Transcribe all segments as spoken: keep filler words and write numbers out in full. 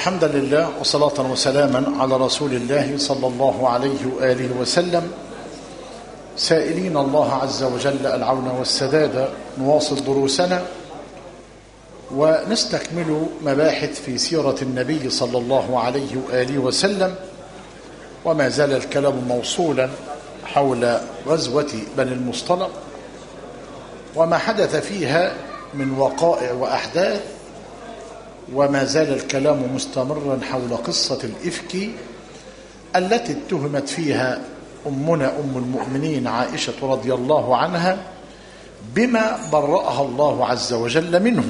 الحمد لله وصلاة وسلاما على رسول الله صلى الله عليه وآله وسلم، سائلين الله عز وجل العون والسداد. نواصل دروسنا ونستكمل مباحث في سيرة النبي صلى الله عليه وآله وسلم، وما زال الكلام موصولا حول غزوة بني المصطلق وما حدث فيها من وقائع وأحداث، وما زال الكلام مستمرا حول قصة الإفك التي اتهمت فيها أمنا أم المؤمنين عائشة رضي الله عنها بما برأها الله عز وجل منه.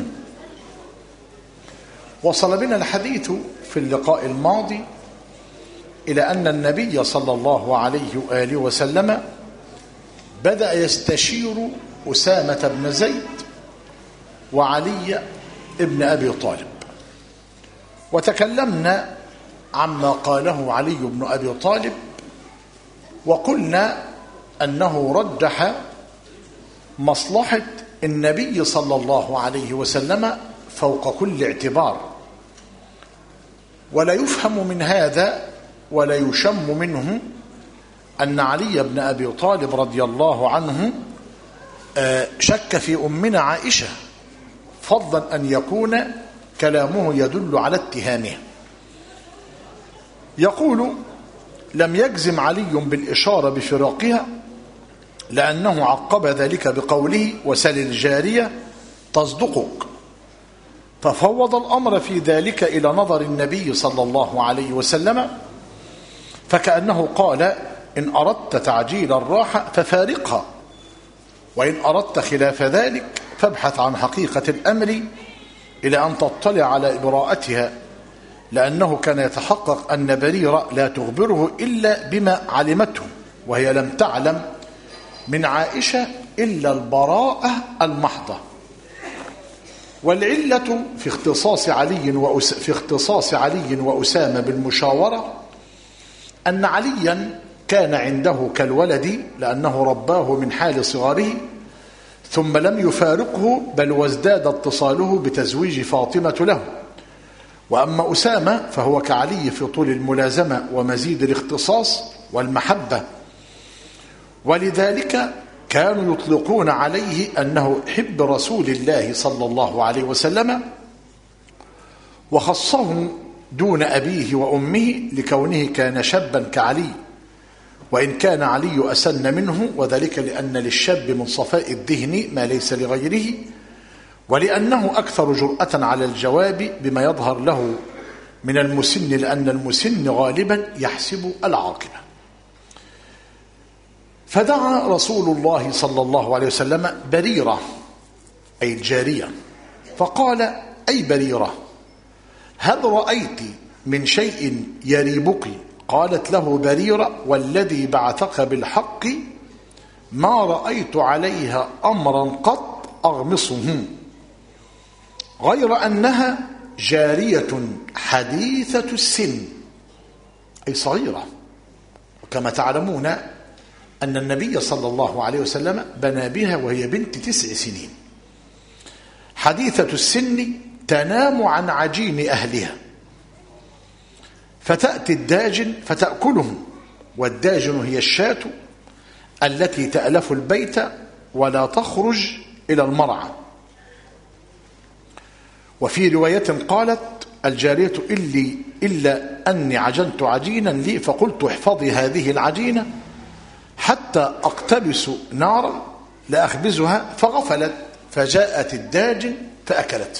وصل بنا الحديث في اللقاء الماضي إلى أن النبي صلى الله عليه وآله وسلم بدأ يستشير أسامة بن زيد وعلي بن أبي طالب، وتكلمنا عما قاله علي بن أبي طالب، وقلنا أنه رجح مصلحة النبي صلى الله عليه وسلم فوق كل اعتبار، ولا يفهم من هذا ولا يشم منه أن علي بن أبي طالب رضي الله عنه شك في أمنا عائشة، فضلا أن يكون كلامه يدل على اتهامه. يقول: لم يجزم علي بالإشارة بفراقها لأنه عقب ذلك بقوله: وسل الجارية تصدقك، ففوض الأمر في ذلك إلى نظر النبي صلى الله عليه وسلم، فكأنه قال: إن أردت تعجيل الراحة ففارقها، وإن أردت خلاف ذلك فابحث عن حقيقة الأمر إلى أن تطلع على إبراءتها، لأنه كان يتحقق أن بريرة لا تخبره إلا بما علمته، وهي لم تعلم من عائشة إلا البراءة المحضة. والعلة في اختصاص علي وأس في اختصاص علي وأسامة بالمشاورة أن عليا كان عنده كالولد، لأنه رباه من حال صغاره ثم لم يفارقه، بل وازداد اتصاله بتزويج فاطمة له. وأما أسامة فهو كعلي في طول الملازمة ومزيد الاختصاص والمحبة، ولذلك كانوا يطلقون عليه أنه حب رسول الله صلى الله عليه وسلم، وخصه دون أبيه وأمه لكونه كان شابا كعلي، وإن كان علي أسن منه، وذلك لأن للشاب من صفاء الذهن ما ليس لغيره، ولأنه أكثر جرأة على الجواب بما يظهر له من المسن، لأن المسن غالبا يحسب العاقبة. فدعا رسول الله صلى الله عليه وسلم بريرة أي الجارية، فقال: أي بريرة، هل رأيت من شيء يريبك؟ قالت له بريرة: والذي بعثك بالحق ما رأيت عليها أمرا قط أغمصه، غير أنها جارية حديثة السن أي صغيرة. وكما تعلمون أن النبي صلى الله عليه وسلم بنى بها وهي بنت تسع سنين. حديثة السن تنام عن عجين أهلها، فتأتي الداجن فتأكلهم، والداجن هي الشاة التي تألف البيت ولا تخرج إلى المرعى. وفي رواية قالت الجارية: إلي إلا أني عجنت عجينا لي، فقلت احفظي هذه العجينة حتى أقتبس نارا لأخبزها، فغفلت، فجاءت الداجن فأكلت.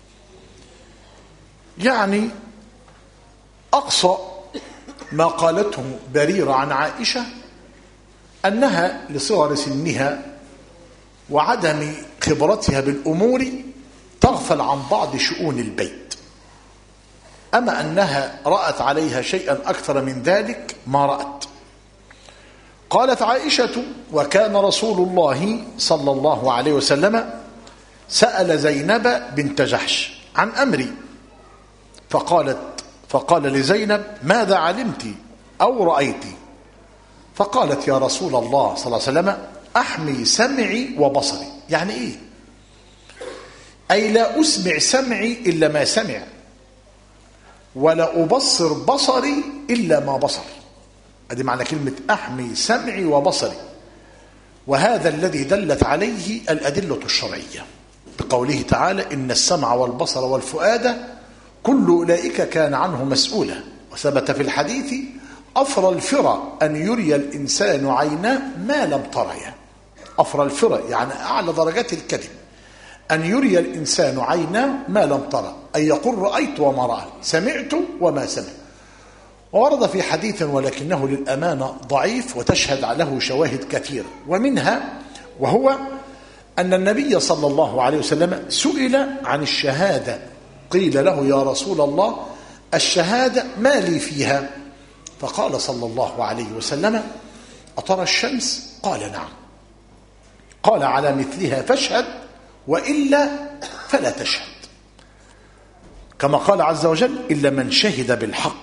يعني أقصى ما قالته بريرة عن عائشة أنها لصغر سنها وعدم خبرتها بالأمور تغفل عن بعض شؤون البيت، أما أنها رأت عليها شيئا أكثر من ذلك ما رأت. قالت عائشة: وكان رسول الله صلى الله عليه وسلم سأل زينب بنت جحش عن أمري، فقالت فقال لزينب: ماذا علمت أو رأيت؟ فقالت: يا رسول الله صلى الله عليه وسلم أحمي سمعي وبصري. يعني إيه؟ أي لا أسمع سمعي إلا ما سمع، ولا أبصر بصري إلا ما بصر. هذه معنى كلمة أحمي سمعي وبصري. وهذا الذي دلت عليه الأدلة الشرعية بقوله تعالى إن السمع والبصر والفؤاد كل أولئك كان عنه مسؤولا. وثبت في الحديث أفرى الفرى أن يري الإنسان عيناه ما لم تريا. أفرى الفرى يعني أعلى درجات الكذب أن يري الإنسان عيناه ما لم ترى، أي يقول رأيت وما رأى، سمعت وما سمع. وورد في حديث ولكنه للأمانة ضعيف وتشهد له شواهد كثيرة، ومنها وهو أن النبي صلى الله عليه وسلم سئل عن الشهادة، قيل له يا رسول الله الشهادة ما لي فيها؟ فقال صلى الله عليه وسلم أترى الشمس؟ قال نعم. قال على مثلها فاشهد وإلا فلا تشهد. كما قال عز وجل إلا من شهد بالحق.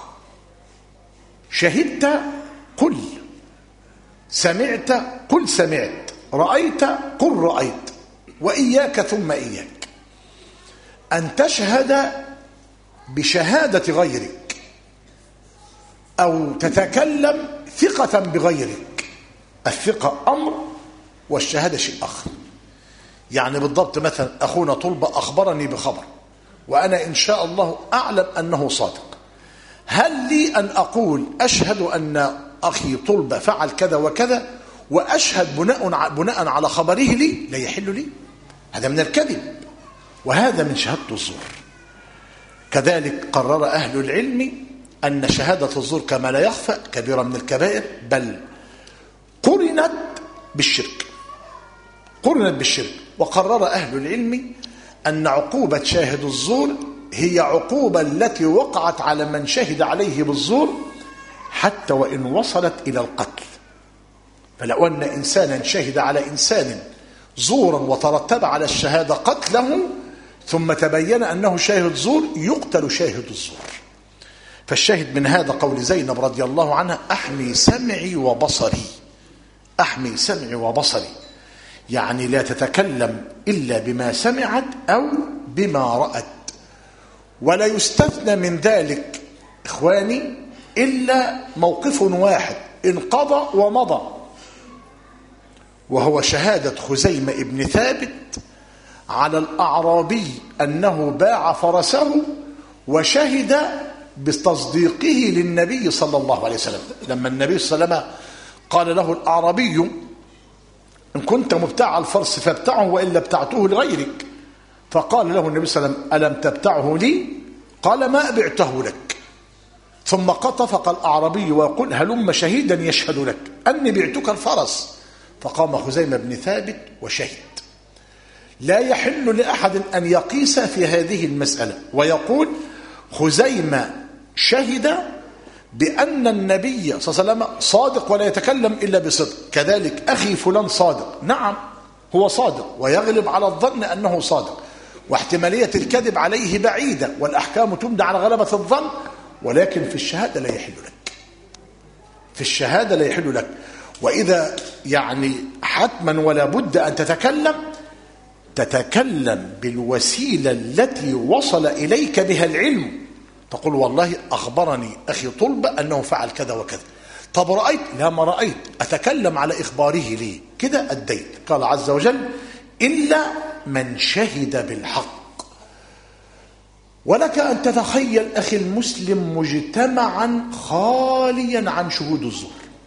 شهدت قل، سمعت قل سمعت، رأيت قل رأيت، وإياك ثم إياك أن تشهد بشهادة غيرك أو تتكلم ثقة بغيرك. الثقة أمر والشهادة شيء آخر. يعني بالضبط مثلا أخونا طلبة أخبرني بخبر وأنا إن شاء الله أعلم أنه صادق، هل لي أن أقول أشهد أن أخي طلبة فعل كذا وكذا وأشهد بناء بناء على خبره لي؟ لا يحل لي، هذا من الكذب وهذا من شهادة الزور. كذلك قرر أهل العلم أن شهادة الزور كما لا يخفى كبيرة من الكبائر، بل قرنت بالشرك، قرنت بالشرك. وقرر أهل العلم أن عقوبة شاهد الزور هي عقوبة التي وقعت على من شهد عليه بالزور حتى وإن وصلت إلى القتل. فلو أن إنسانا شهد على إنسان زورا وترتب على الشهادة قتله ثم تبين أنه شاهد زور يقتل شاهد الزور. فالشاهد من هذا قول زينب رضي الله عنها أحمي سمعي وبصري، أحمي سمعي وبصري، يعني لا تتكلم إلا بما سمعت أو بما رأت. ولا يستثنى من ذلك إخواني إلا موقف واحد انقضى ومضى، وهو شهادة خزيمة ابن ثابت على الأعرابي أنه باع فرسه وشهد بتصديقه للنبي صلى الله عليه وسلم. لما النبي صلى الله عليه وسلم قال له الأعرابي إن كنت مبتاع الفرس فابتعه وإلا ابتعته لغيرك، فقال له النبي صلى الله عليه وسلم ألم تبتعه لي؟ قال ما أبعته لك. ثم قطفق الأعرابي ويقول هلم شهيدا يشهد لك أني بعتك الفرس. فقام خزيمة بن ثابت وشهد. لا يحل لأحد أن يقيس في هذه المسألة ويقول خزيمة شهد بأن النبي صلى الله عليه وسلم صادق ولا يتكلم إلا بصدق، كذلك أخي فلان صادق، نعم هو صادق ويغلب على الظن أنه صادق، واحتمالية الكذب عليه بعيدة، والأحكام تبنى على غلبة الظن، ولكن في الشهادة لا يحل لك، في الشهادة لا يحل لك. وإذا يعني حتما ولا بد أن تتكلم تتكلم بالوسيلة التي وصل إليك بها العلم. تقول والله أخبرني أخي طلبة أنه فعل كذا وكذا. طب رأيت؟ لا ما رأيت، أتكلم على إخباره لي كده أديت. قال عز وجل إلا من شهد بالحق. ولك أن تتخيل أخي المسلم مجتمعا خاليا عن شهود الزور.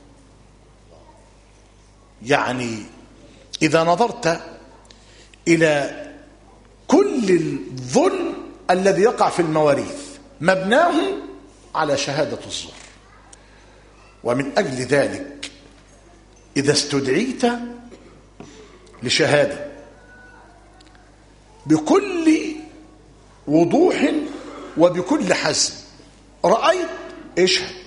يعني إذا نظرت إلى كل الظلم الذي يقع في المواريث مبناه على شهادة الزور. ومن أجل ذلك إذا استدعيت لشهادة بكل وضوح وبكل حزم رأيت اشهد.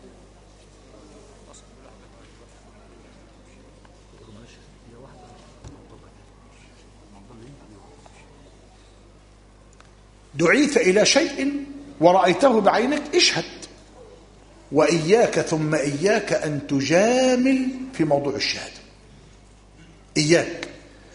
دعيت إلى شيء ورأيته بعينك اشهد. وإياك ثم إياك أن تجامل في موضوع الشهادة. إياك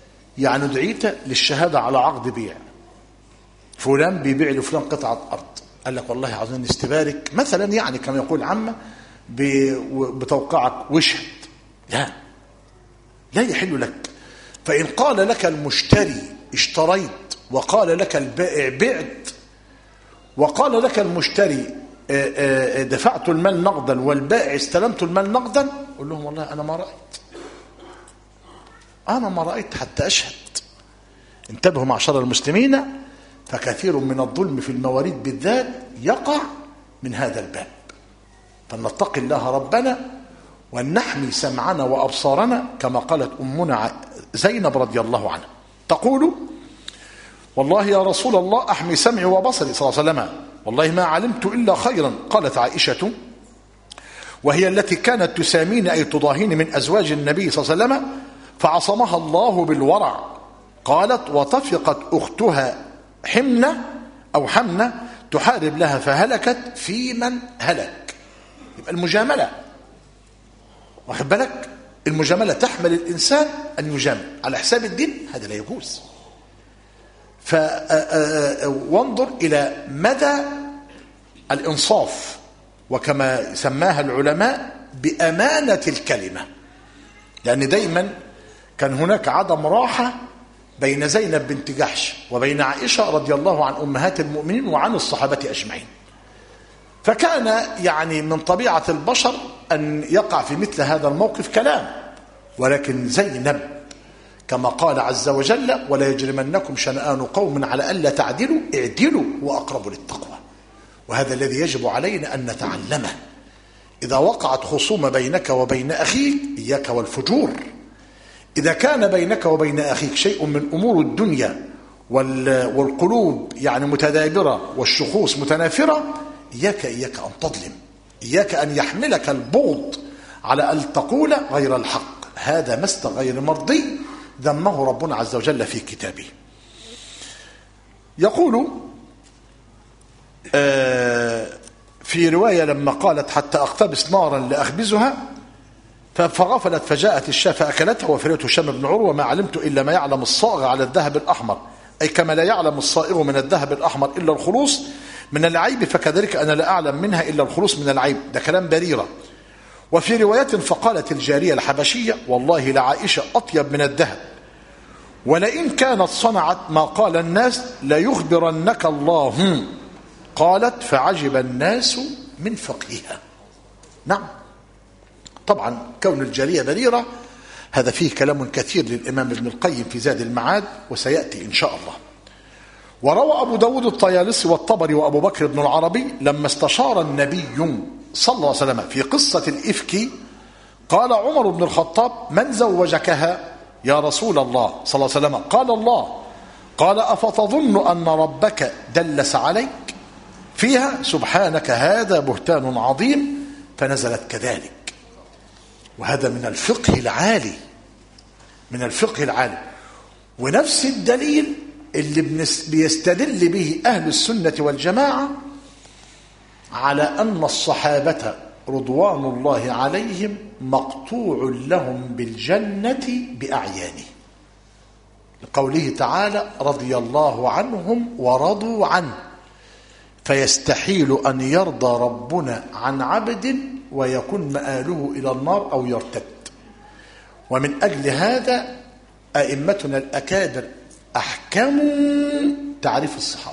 يعني دعيت للشهادة على عقد بيع، فلان بيبيع لفلان قطعة أرض، قال لك والله عاوزين نستبارك مثلا، يعني كما يقول عامة بتوقعك واشهد. لا، لا يحل لك. فإن قال لك المشتري اشتريت، وقال لك البائع بعت، وقال لك المشتري دفعت المال نقدا والبائع استلمت المال نقدا، قل لهم والله أنا ما رأيت، أنا ما رأيت حتى أشهد. انتبهوا معشر المسلمين، فكثير من الظلم في المواريث بالذات يقع من هذا الباب. فلنتقي الله ربنا ونحمي سمعنا وأبصارنا، كما قالت أمنا زينب رضي الله عنها تقول: والله يا رسول الله أحمي سمعي وبصري صلى الله عليه وسلم، والله ما علمت إلا خيرا. قالت عائشة وهي التي كانت تسامين أي تضاهين من أزواج النبي صلى الله عليه وسلم، فعصمها الله بالورع. قالت: وطفقت أختها حمنة أو حمنة تحارب لها فهلكت في من هلك. يبقى المجاملة، واخد بالك، المجاملة تحمل الإنسان أن يجامل على حساب الدين، هذا لا يجوز. فانظر إلى مدى الإنصاف، وكما سماها العلماء بأمانة الكلمة، لأن دايما كان هناك عدم راحة بين زينب بنت جحش وبين عائشة رضي الله عن أمهات المؤمنين وعن الصحابة أجمعين. فكان يعني من طبيعة البشر أن يقع في مثل هذا الموقف كلام، ولكن زينب كما قال عز وجل: ولا يجرمنكم شنآن قوم على ألا تعدلوا اعدلوا وأقرب للتقوى. وهذا الذي يجب علينا أن نتعلمه. إذا وقعت خصومة بينك وبين أخيك إياك والفجور. إذا كان بينك وبين أخيك شيء من أمور الدنيا والقلوب يعني متدابرة والشخوص متنافرة، إياك إياك أن تظلم، إياك أن يحملك البغض على أن تقول غير الحق. هذا مسلك غير مرضي ذمه ربنا عز وجل في كتابه. يقول في رواية لما قالت: حتى أقتبس نارا لأخبزها فغفلت فجاءت الشاة فأكلتها وفريت هشام بن عروة: ما علمت إلا ما يعلم الصائغ على الذهب الأحمر، أي كما لا يعلم الصائغ من الذهب الأحمر إلا الخلوص من العيب، فكذلك أنا لا أعلم منها إلا الخلوص من العيب. ده كلام بريرة. وفي رواية: فقالت الجارية الحبشية: والله لعائشة أطيب من الذهب، ولئن كانت صنعت ما قال الناس ليخبرنك الله. قالت: فعجب الناس من فقهها. نعم، طبعا كون الجارية بريرة هذا فيه كلام كثير للإمام ابن القيم في زاد المعاد، وسيأتي إن شاء الله. وروى أبو داود الطيالسي والطبري وأبو بكر بن العربي لما استشار النبي صلى الله عليه وسلم في قصة الإفك، قال عمر بن الخطاب: من زوجكها يا رسول الله صلى الله عليه وسلم؟ قال: الله. قال: أفتظن أن ربك دلس عليك فيها؟ سبحانك هذا بهتان عظيم. فنزلت كذلك. وهذا من الفقه العالي، من الفقه العالي. ونفس الدليل اللي بيستدل به أهل السنة والجماعة على أن الصحابة رضوان الله عليهم مقطوع لهم بالجنة بأعيانه، لقوله تعالى: رضي الله عنهم ورضوا عنه، فيستحيل أن يرضى ربنا عن عبد ويكون مآله إلى النار أو يرتد. ومن أجل هذا أئمتنا الأكابر أحكموا تعريف الصحابي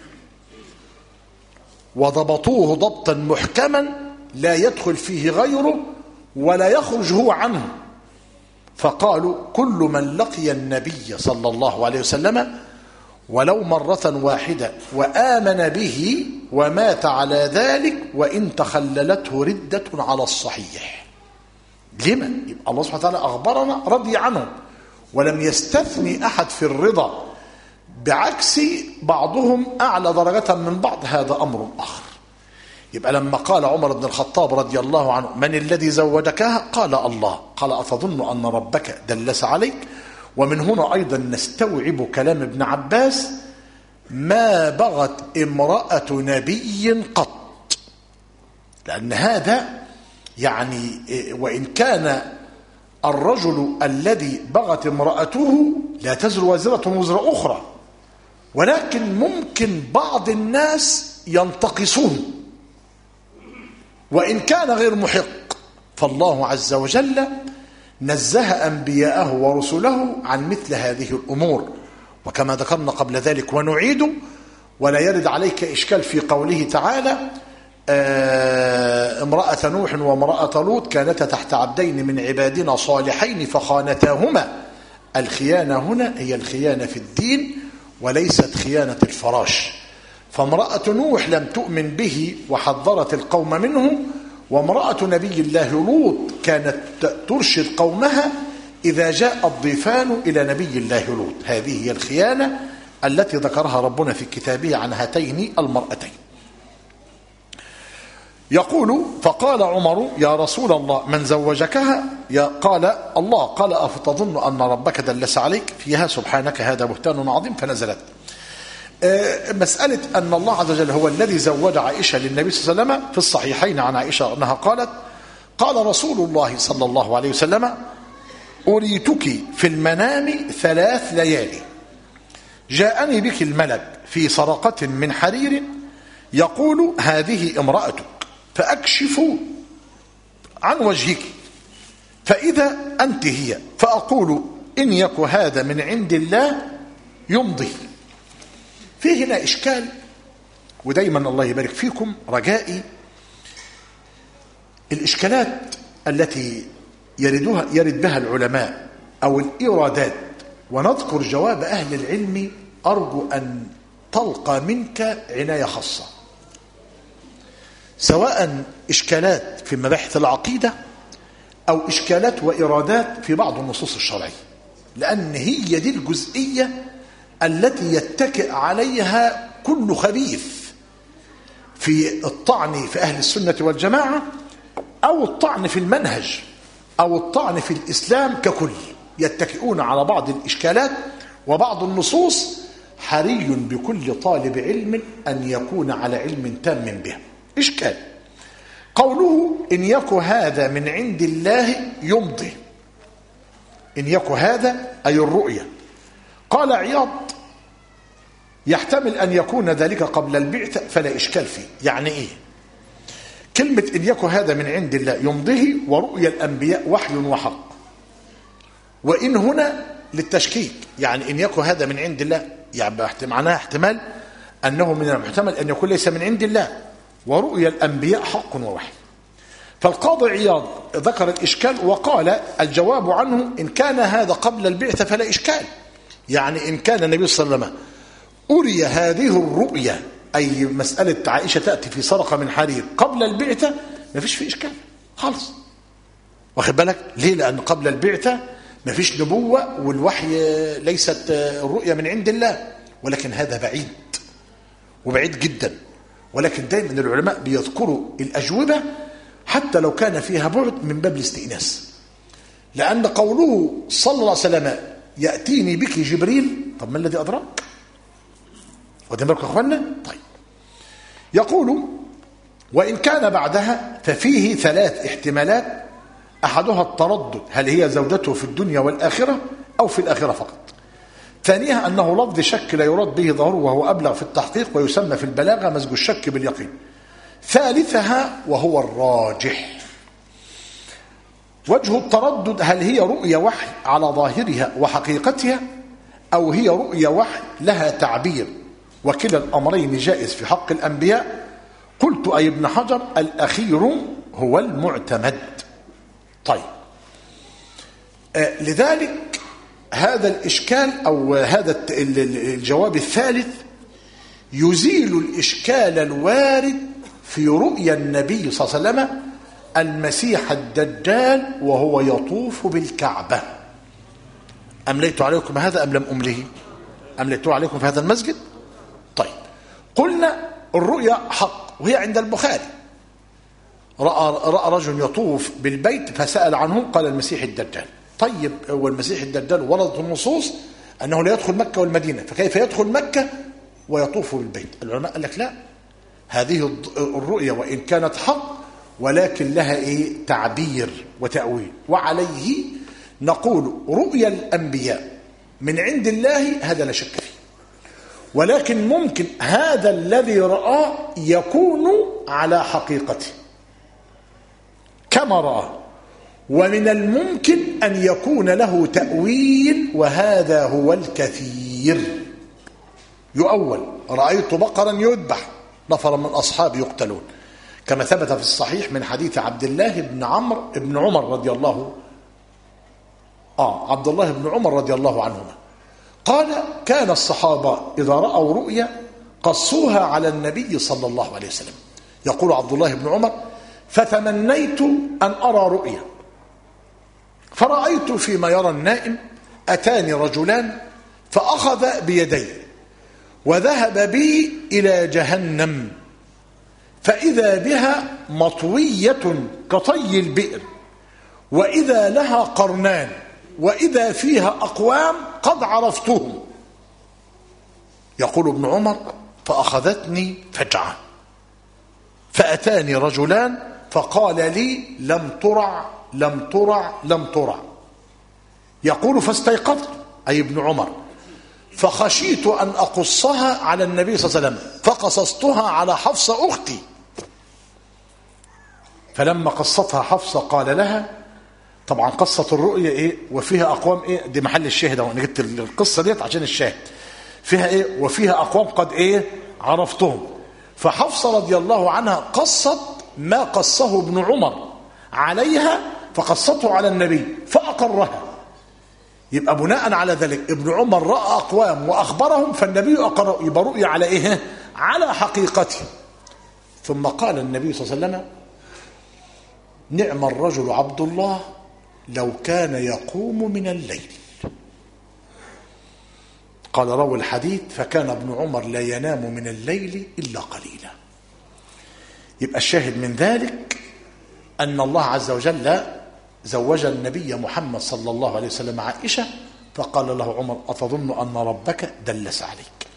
وضبطوه ضبطا محكما لا يدخل فيه غيره ولا يخرج هو عنه. فقالوا: كل من لقي النبي صلى الله عليه وسلم ولو مرة واحدة وآمن به ومات على ذلك وإن تخللته ردة على الصحيح. لمن؟ يبقى الله سبحانه وتعالى أخبرنا رضي عنه ولم يستثني أحد في الرضا، بعكس بعضهم أعلى درجة من بعض، هذا أمر آخر. يبقى لما قال عمر بن الخطاب رضي الله عنه: من الذي زوجكها؟ قال: الله. قال: أتظن أن ربك دلس عليك؟ ومن هنا أيضا نستوعب كلام ابن عباس: ما بغت امرأة نبي قط. لأن هذا يعني وإن كان الرجل الذي بغت امرأته لا تزر وازرة وزر أخرى، ولكن ممكن بعض الناس ينتقصون، وإن كان غير محق فالله عز وجل نزه أنبياءه ورسله عن مثل هذه الأمور. وكما ذكرنا قبل ذلك ونعيد ولا يرد عليك إشكال في قوله تعالى آه امرأة نوح وامرأة لوط كانتا تحت عبدين من عبادنا صالحين فخانتاهما. الخيانة هنا هي الخيانة في الدين وليست خيانة الفراش. فامرأة نوح لم تؤمن به وحذرت القوم منه، وامرأة نبي الله لوط كانت ترشد قومها إذا جاء الضيفان إلى نبي الله لوط. هذه هي الخيانة التي ذكرها ربنا في كتابه عن هاتين المرأتين. يقول فقال عمر يا رسول الله من زوجكها؟ قال الله. قال أفتظن أن ربك دلس عليك فيها؟ سبحانك هذا بهتان عظيم. فنزلت مسألة أن الله عز وجل هو الذي زوج عائشة للنبي صلى الله عليه وسلم. في الصحيحين عن عائشة أنها قالت قال رسول الله صلى الله عليه وسلم أريتك في المنام ثلاث ليالي، جاءني بك الملك في سرقة من حرير يقول هذه امرأتك، فأكشف عن وجهك فإذا أنت هي، فأقول إن يك هذا من عند الله يمضي. في هنا إشكال، ودايما الله يبارك فيكم رجائي الإشكالات التي يردها يرد بها العلماء أو الإرادات ونذكر جواب أهل العلم، أرجو أن تلقى منك عناية خاصة، سواء إشكالات في مباحث العقيدة أو إشكالات وإرادات في بعض النصوص الشرعية، لأن هي دي الجزئية التي يتكئ عليها كل خبيث في الطعن في أهل السنة والجماعة أو الطعن في المنهج أو الطعن في الإسلام ككل، يتكئون على بعض الإشكالات وبعض النصوص. حري بكل طالب علم أن يكون على علم تام به. إشكال قوله إن يك هذا من عند الله يمضي، إن يك هذا أي الرؤية. قال عياض يحتمل أن يكون ذلك قبل البعثة فلا إشكال فيه. يعني إيه كلمة إن يك هذا من عند الله يمضيه؟ ورؤيا الأنبياء وحي وحق، وإن هنا للتشكيك، يعني إن يك هذا من عند الله يعني معناها احتمال أنه من المحتمل أن يكون ليس من عند الله، ورؤيا الأنبياء حق ووحي. فالقاضي عياض ذكر الإشكال وقال الجواب عنه إن كان هذا قبل البعثة فلا إشكال، يعني إن كان النبي صلى الله عليه وسلم أري هذه الرؤيا أي مسألة عائشة تأتي في سرقة من حرير قبل البعثة ما فيش في إشكال خالص، واخد بالك ليه؟ لأن قبل البعثة ما فيش نبوة والوحي ليست الرؤيا من عند الله، ولكن هذا بعيد وبعيد جدا. ولكن دائما العلماء بيذكروا الأجوبة حتى لو كان فيها بعد من باب الاستئناس، لأن قوله صلى الله عليه وسلم يأتيني بك جبريل، طب ما الذي أدراك؟ ودين بالكم يا أخوانا. طيب يقول وإن كان بعدها ففيه ثلاث احتمالات، أحدها التردد هل هي زوجته في الدنيا والآخرة أو في الآخرة فقط. ثانيها أنه لفظ شك لا يراد به ظاهره وهو أبلغ في التحقيق ويسمى في البلاغة مزج الشك باليقين. ثالثها وهو الراجح وجه التردد هل هي رؤيا وحي على ظاهرها وحقيقتها أو هي رؤيا وحي لها تعبير، وكلا الأمرين جائز في حق الأنبياء. قلت أي ابن حجر الأخير هو المعتمد. طيب آه لذلك هذا الإشكال أو هذا الجواب الثالث يزيل الإشكال الوارد في رؤيا النبي صلى الله عليه وسلم المسيح الدجال وهو يطوف بالكعبة. أمليت عليكم هذا أم لم أمله؟ أمليت عليكم في هذا المسجد. طيب قلنا الرؤيا حق وهي عند البخاري، رأى, رأى رجل يطوف بالبيت فسأل عنه قال المسيح الدجال. طيب هو المسيح الدجال وردت النصوص أنه لا يدخل مكة والمدينة، فكيف يدخل مكة ويطوف بالبيت؟ العلماء قال لك لا، هذه الرؤيا وإن كانت حق ولكن لها إيه؟ تعبير وتأويل. وعليه نقول رؤيا الأنبياء من عند الله هذا لا شك فيه، ولكن ممكن هذا الذي رآه يكون على حقيقته كما رآه، ومن الممكن أن يكون له تأويل، وهذا هو الكثير. يؤول: رأيت بقرا يذبح، نفر من أصحابي يقتلون، كما ثبت في الصحيح من حديث عبد الله بن عمرو بن عمر رضي الله آه عبد الله بن عمر رضي الله عنهما قال: كان الصحابة إذا رأوا رؤيا قصوها على النبي صلى الله عليه وسلم. يقول عبد الله بن عمر: فتمنيت أن أرى رؤيا، فرأيت فيما يرى النائم أتاني رجلان فأخذ بيدي وذهب بي إلى جهنم، فإذا بها مطوية كطي البئر، وإذا لها قرنان، وإذا فيها أقوام قد عرفتهم. يقول ابن عمر: فأخذتني فجعة، فأتاني رجلان فقال لي: لم ترع لم ترع لم ترع. يقول: فاستيقظت، أي ابن عمر، فخشيت أن أقصها على النبي صلى الله عليه وسلم، فقصصتها على حفصة أختي. فلما قصتها حفصة قال لها، طبعا قصة الرؤية إيه وفيها أقوام إيه، دي محل الشاهد اهو، انا جبت القصة ديت عشان الشاهد. فيها إيه وفيها أقوام قد إيه عرفتهم. فحفصة رضي الله عنها قصت ما قصه ابن عمر عليها، فقصته على النبي فأقرها. يبقى بناء على ذلك ابن عمر رأى أقوام وأخبرهم، فالنبي أقر، يبقى رؤية على إيه؟ على حقيقته. ثم قال النبي صلى الله عليه وسلم: نعم الرجل عبد الله لو كان يقوم من الليل. قال راوي الحديث: فكان ابن عمر لا ينام من الليل إلا قليلا. يبقى الشاهد من ذلك أن الله عز وجل زوج النبي محمد صلى الله عليه وسلم عائشة، فقال له عمر: أتظن أن ربك دلس عليك؟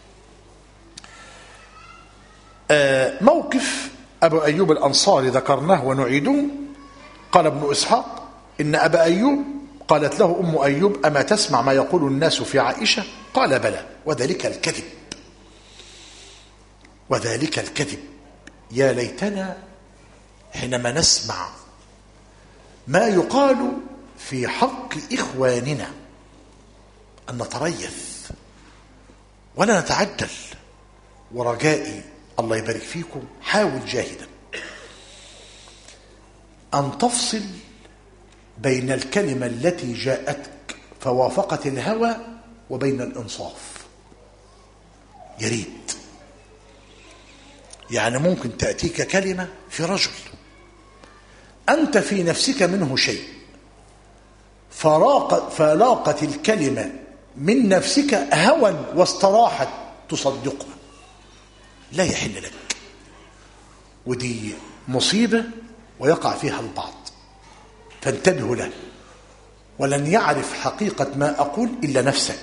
آه موقف أبو أيوب الأنصاري ذكرناه ونعيده. قال ابن إسحاق: إن أبا أيوب قالت له أم أيوب: أما تسمع ما يقول الناس في عائشة؟ قال: بلى، وذلك الكذب، وذلك الكذب. يا ليتنا حينما نسمع ما يقال في حق إخواننا أن نتريث ولا نتعجل. ورجائي الله يبارك فيكم، حاول جاهدا أن تفصل بين الكلمة التي جاءتك فوافقت الهوى وبين الإنصاف. يريد يعني ممكن تأتيك كلمة في رجل أنت في نفسك منه شيء، فراقت فلاقت الكلمة من نفسك هوى واستراحت تصدقها، لا يحل لك. ودي مصيبة ويقع فيها البعض، فانتبهوا له. ولن يعرف حقيقة ما أقول إلا نفسك.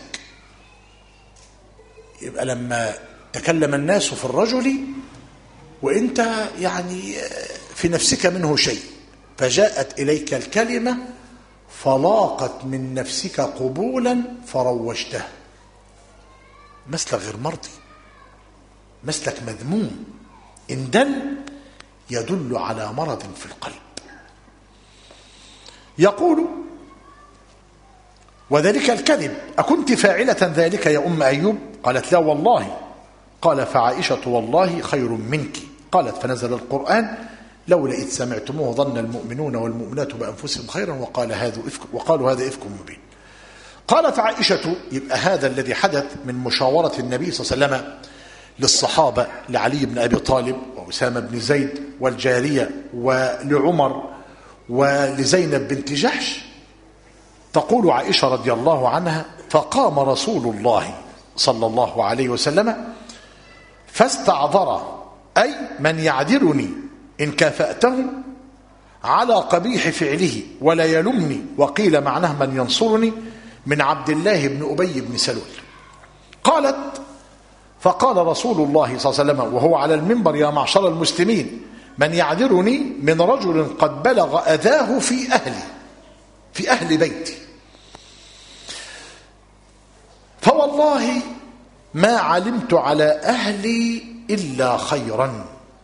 يبقى لما تكلم الناس في الرجل وإنت يعني في نفسك منه شيء، فجاءت إليك الكلمة فلاقت من نفسك قبولا فروجتها، مسلك غير مرضي، مسلك مذموم. إن دل يدل على مرض في القلب. يقول: وذلك الكذب. أكنت فاعلة ذلك يا أم أيوب؟ قالت: لا والله. قال: فعائشة والله خير منك. قالت: فنزل القرآن: لولا إذ سمعتموه ظن المؤمنون والمؤمنات بأنفسهم خيرا وقال هذا إفك وقالوا هذا إفك مبين. قالت عائشة: يبقى هذا الذي حدث من مشاورة النبي صلى الله عليه وسلم للصحابة، لعلي بن أبي طالب وأسامة بن زيد والجارية ولعمر ولزينب بنت جحش. تقول عائشة رضي الله عنها: فقام رسول الله صلى الله عليه وسلم فاستعذر، أي من يعذرني إن كافأته على قبيح فعله ولا يلمني، وقيل معناه من ينصرني، من عبد الله بن أبي بن سلول. قالت: فقال رسول الله صلى الله عليه وسلم وهو على المنبر: يا معشر المسلمين، من يعذرني من رجل قد بلغ أذاه في أهلي، في أهل بيتي، فوالله ما علمت على أهلي إلا خيرا.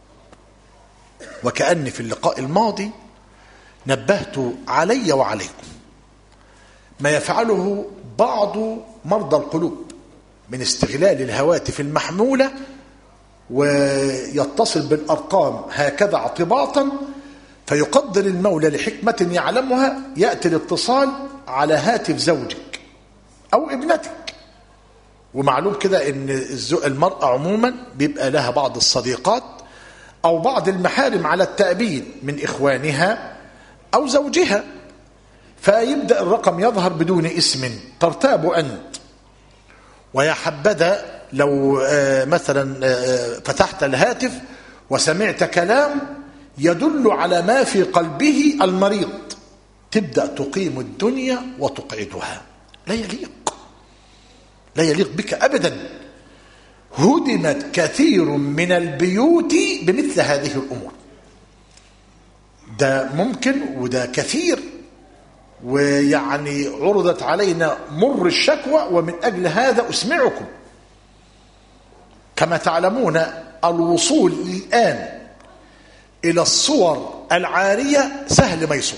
وكأني في اللقاء الماضي نبهت علي وعليكم ما يفعله بعض مرضى القلوب من استغلال الهواتف المحمولة، ويتصل بالأرقام هكذا اعتباطا، فيقدر المولى لحكمة يعلمها يأتي الاتصال على هاتف زوجك أو ابنتك. ومعلوم كده ان المرأة عموما بيبقى لها بعض الصديقات أو بعض المحارم على التأبيد من إخوانها أو زوجها، فيبدأ الرقم يظهر بدون اسم، ترتاب أنت. ويا حبذا لو مثلا فتحت الهاتف وسمعت كلام يدل على ما في قلبه المريض، تبدأ تقيم الدنيا وتقعدها. لا يليق، لا يليق بك أبدا. هدمت كثير من البيوت بمثل هذه الأمور. ده ممكن وده كثير، ويعني عرضت علينا مر الشكوى، ومن أجل هذا أسمعكم. كما تعلمون الوصول الآن إلى الصور العارية سهل ميسور،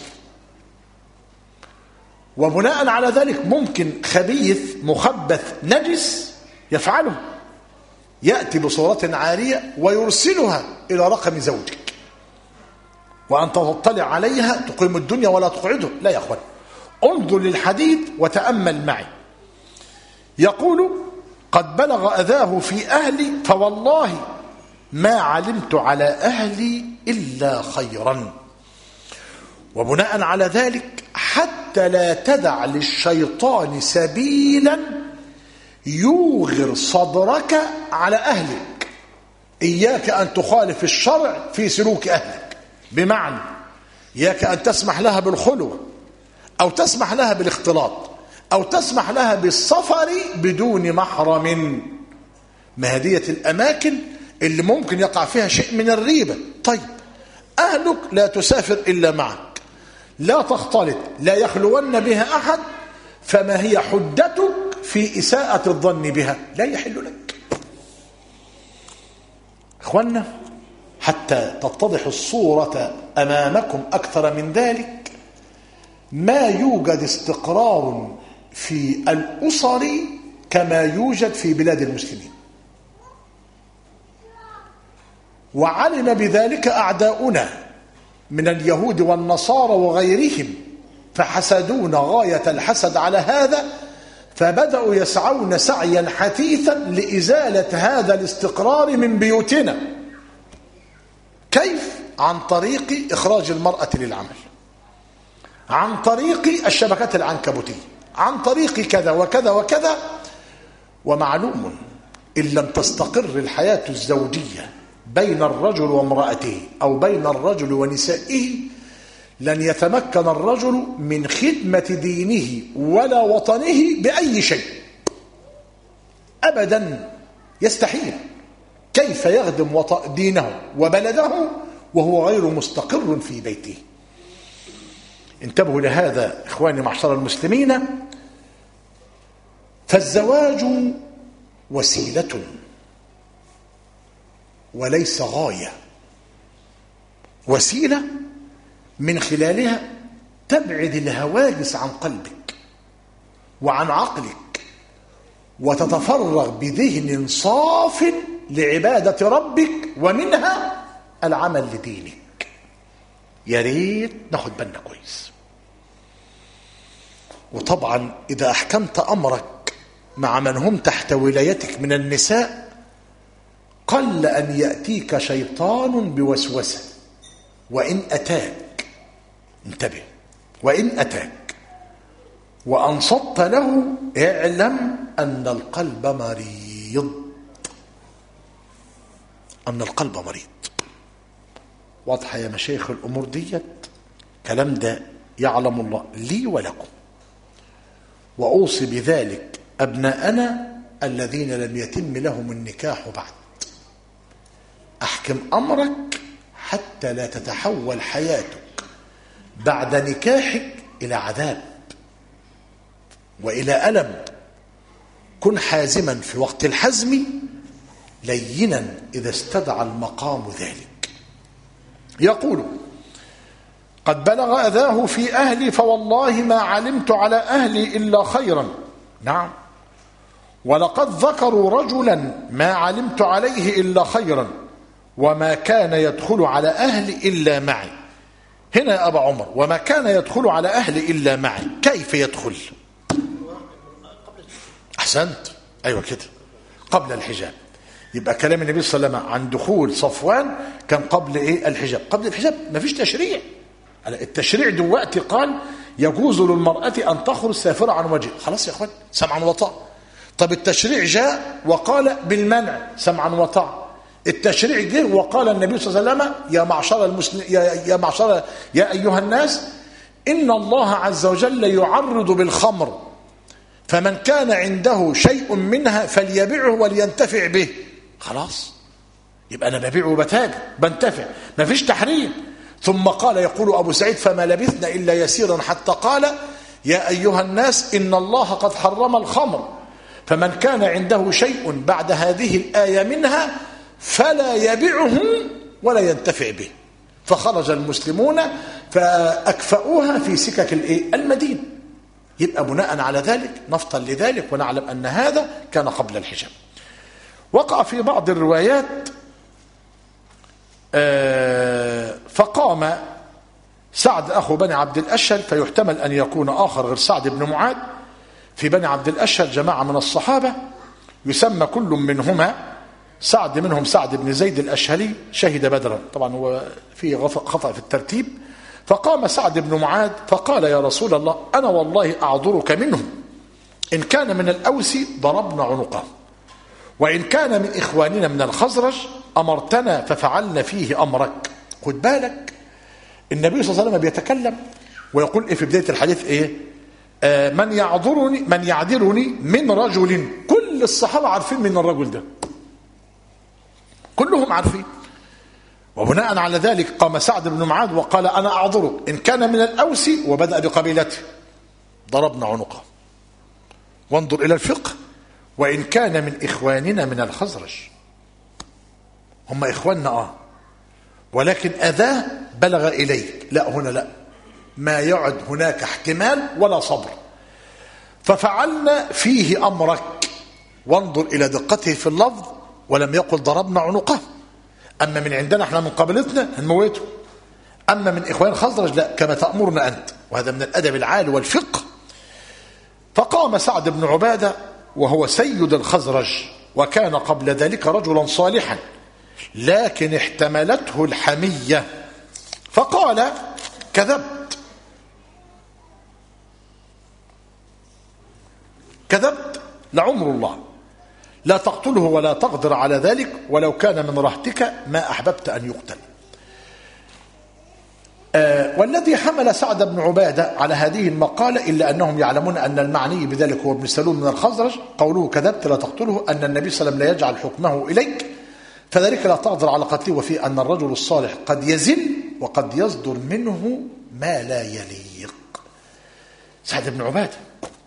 وبناء على ذلك ممكن خبيث مخبث نجس يفعله، يأتي بصورة عارية ويرسلها إلى رقم زوجك، وأنت تطلع عليها تقيم الدنيا ولا تقعده. لا يا أخوان، انظر للحديث وتأمل معي. يقول: قد بلغ أذاه في أهلي فوالله ما علمت على أهلي إلا خيرا. وبناء على ذلك حتى لا تدع للشيطان سبيلا يوغر صدرك على أهلك. إياك أن تخالف الشرع في سلوك أهلك، بمعنى إياك أن تسمح لها بالخلوة، أو تسمح لها بالاختلاط، أو تسمح لها بالسفر بدون محرم. مهدية الأماكن اللي ممكن يقع فيها شيء من الريبة. طيب، أهلك لا تسافر إلا معك، لا تختلط، لا يخلون بها أحد، فما هي حجتك في إساءة الظن بها؟ لا يحل لك. إخوانا، حتى تتضح الصورة أمامكم أكثر من ذلك، ما يوجد استقرار في الأسر كما يوجد في بلاد المسلمين، وعلم بذلك أعداؤنا من اليهود والنصارى وغيرهم، فحسدون غاية الحسد على هذا، فبدأوا يسعون سعيا حثيثا لإزالة هذا الاستقرار من بيوتنا. كيف؟ عن طريق إخراج المرأة للعمل، عن طريق الشبكات العنكبوتية، عن طريق كذا وكذا وكذا. ومعلوم إن لم تستقر الحياة الزوجية بين الرجل وامرأته أو بين الرجل ونسائه، لن يتمكن الرجل من خدمة دينه ولا وطنه بأي شيء أبدا. يستحيل. كيف يخدم دينه وبلده وهو غير مستقر في بيته؟ انتبهوا لهذا إخواني معشر المسلمين. فالزواج وسيلة وليس غاية، وسيلة من خلالها تبعد الهواجس عن قلبك وعن عقلك، وتتفرغ بذهن صاف لعبادة ربك، ومنها العمل لدينك. يا ريت ناخد بالنا كويس. وطبعا إذا أحكمت أمرك مع من هم تحت ولايتك من النساء، قل أن يأتيك شيطان بوسوسة، وإن أتاك، انتبه، وإن أتاك وأنصت له، اعلم أن القلب مريض، أن القلب مريض. واضحة يا مشايخ الأمور ديت؟ كلام ده يعلم الله لي ولكم، وأوصي بذلك أبناءنا الذين لم يتم لهم النكاح بعد. أحكم أمرك حتى لا تتحول حياتك بعد نكاحك إلى عذاب وإلى ألم كن حازما في وقت الحزم لينا إذا استدعى المقام ذلك. يقول قد بلغ أذاه في أهلي فوالله ما علمت على أهلي إلا خيرا. نعم، ولقد ذكروا رجلا ما علمت عليه إلا خيرا وما كان يدخل على أهلي إلا معي. هنا يا أبا عمر وما كان يدخل على أهلي إلا معي، كيف يدخل؟ أحسنت، أيوة كده، قبل الحجاب. يبقى كلام النبي صلى الله عليه وسلم عن دخول صفوان كان قبل إيه؟ الحجاب. قبل الحجاب ما فيش تشريع. التشريع دلوقتي قال يجوز للمرأة أن تخرج سافرة عن وجهه، خلاص يا أخوان سمعا وطاعة. طب التشريع جاء وقال بالمنع سمعا وطاعة. التشريع جه وقال النبي صلى الله عليه وسلم يا معشر المسلم يا, يا معشر يا أيها الناس إن الله عز وجل يعرض بالخمر فمن كان عنده شيء منها فليبيعه ولينتفع به. خلاص يبقى أنا ببيعه وبتاجر بنتفع، ما فيش تحريم. ثم قال يقول أبو سعيد فما لبثنا إلا يسيرا حتى قال يا أيها الناس إن الله قد حرم الخمر فمن كان عنده شيء بعد هذه الآية منها فلا يبيعه ولا ينتفع به. فخرج المسلمون فأكفأوها في سكك المدينة. يبقى بناء على ذلك نفطن لذلك ونعلم أن هذا كان قبل الحجاب. وقع في بعض الروايات فقام سعد أخو بني عبد الأشهل، فيحتمل أن يكون آخر غير سعد بن معاذ. في بني عبد الأشهل جماعة من الصحابة يسمى كل منهما سعد، منهم سعد بن زيد الأشهلي شهد بدرا، طبعا هو في خطأ في الترتيب. فقام سعد بن معاذ فقال يا رسول الله أنا والله أعذرك منهم، إن كان من الأوس ضربنا عنقه وإن كان من إخواننا من الخزرج أمرتنا ففعلنا فيه أمرك. خد بالك النبي صلى الله عليه وسلم بيتكلم ويقول إيه في بداية الحديث إيه؟ آه من يعذرني من يعذرني من رجل. كل الصحابة عارفين من الرجل ده، كلهم عارفين. وبناء على ذلك قام سعد بن معاذ وقال أنا أعذرك إن كان من الأوس، وبدأ بقبيلته ضربنا عنقه. وانظر إلى الفقه، وإن كان من إخواننا من الخزرج، هم إخواننا آه ولكن أذاه بلغ إليك، لا هنا لا، ما يعد هناك احتمال ولا صبر، ففعلنا فيه أمرك. وانظر إلى دقته في اللفظ، ولم يقل ضربنا عنقه. أما من عندنا احنا من قبيلتنا هنموته، أما من إخوان خزرج لا، كما تأمرنا أنت. وهذا من الأدب العالي والفقه. فقام سعد بن عبادة وهو سيد الخزرج، وكان قبل ذلك رجلا صالحا لكن احتملته الحمية، فقال كذبت كذبت لعمر الله لا تقتله ولا تقدر على ذلك، ولو كان من رهتك ما أحببت أن يقتل. آه والذي حمل سعد بن عبادة على هذه المقالة إلا أنهم يعلمون أن المعني بذلك هو ابن سلول من الخزرج، قوله كذبت لا تقتله أن النبي صلى الله عليه وسلم لا يجعل حكمه إليك فذلك لا تقدر على قتله، وفي أن الرجل الصالح قد يزل وقد يصدر منه ما لا يليق. سعد بن عبادة